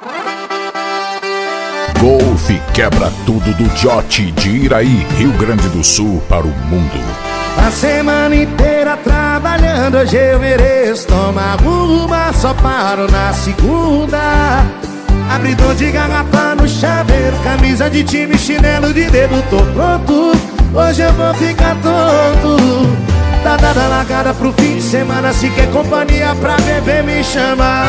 Golf quebra tudo do Jote de Iraí, Rio Grande do Sul para o mundo. A semana inteira trabalhando, hoje eu mereço tomar uma, só paro na segunda. Abridor de garrafa no chaveiro, camisa de time, chinelo de dedo, tô pronto. Hoje eu vou ficar tonto. Tá dada largada pro fim de semana, se quer companhia pra beber me chama.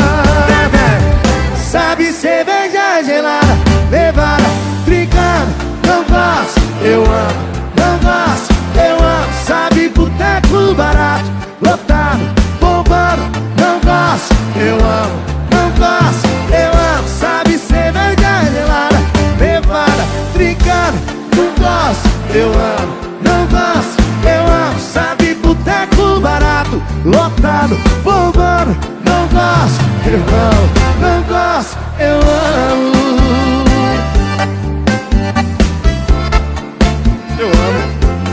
Sabe cerveja gelada, levada, trincando, não gosto, eu amo, não gosto, eu amo. Sabe boteco barato, lotado, bombando, não gosto, eu amo, não gosto, eu amo. Sabe cerveja gelada, levada, trincando, não gosto, eu amo, não gosto, eu amo. Sabe boteco barato, lotado, bombando, não gosto, eu amo, não gosto, eu amo. Eu amo.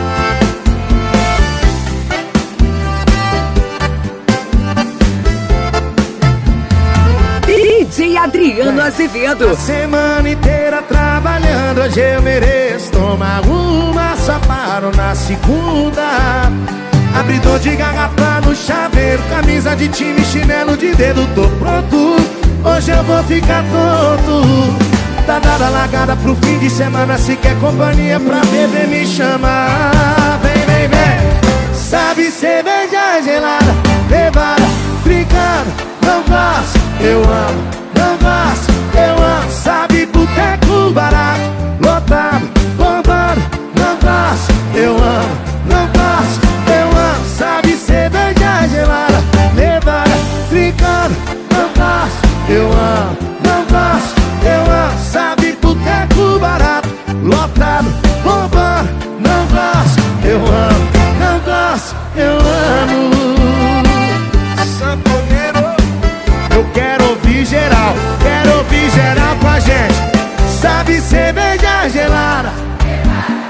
DJ Adriano Azevedo. A semana inteira trabalhando, hoje eu mereço tomar uma, só paro na segunda. Abridor de garrafa no chaveiro, camisa de time, chinelo de dedo, tô pronto. Hoje eu vou ficar tonto. Tá dada largada pro fim de semana, se quer companhia pra beber me chama. Vem, vem, vem. Sabe cerveja gelada, levada, brincando, não gosto, eu amo, não gosto, eu amo. Sabe boteco barato, lotado, bombando, não gosto, eu amo, não gosto, eu amo. Sabe cerveja gelada, levada, brincando, não gosto, eu amo, não gosto, eu amo. Sabe boteco barato, lotado, bombando, não gosto, eu amo, não gosto, eu amo. Sanfoneiro, eu quero ouvir geral com a gente. Sabe cerveja gelada,